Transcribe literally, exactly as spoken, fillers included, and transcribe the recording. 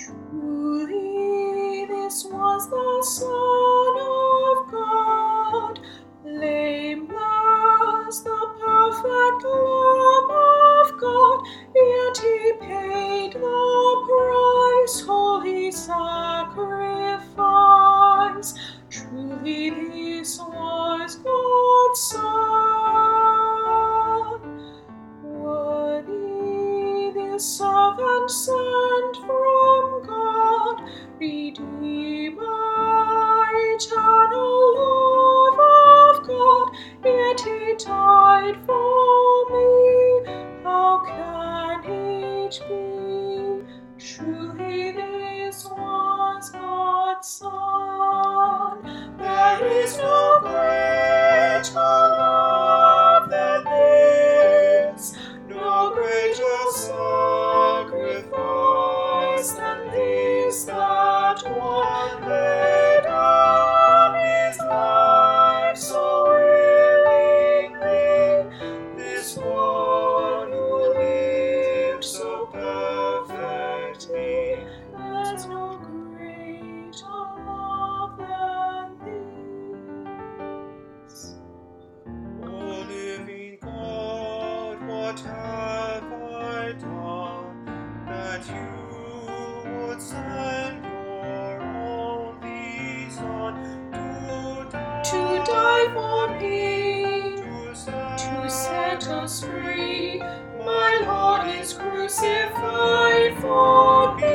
Truly, this was the Son of God, blameless, the perfect Lamb of God, yet he paid the price, holy sacrifice. Truly, this was God's Son. Worthy this servant sent from God, Redeemer, eternal love of God, yet he died for me. How can it be? Truly this was God's Son. There is no greater love than this, no greater sacrifice than this, that one laid down his life so willingly. This one who lived so perfectly. There's no greater love than this. O living God, what have I done that you would send your only Son to die, to die for me, to set, to set us free? My Lord is crucified for me.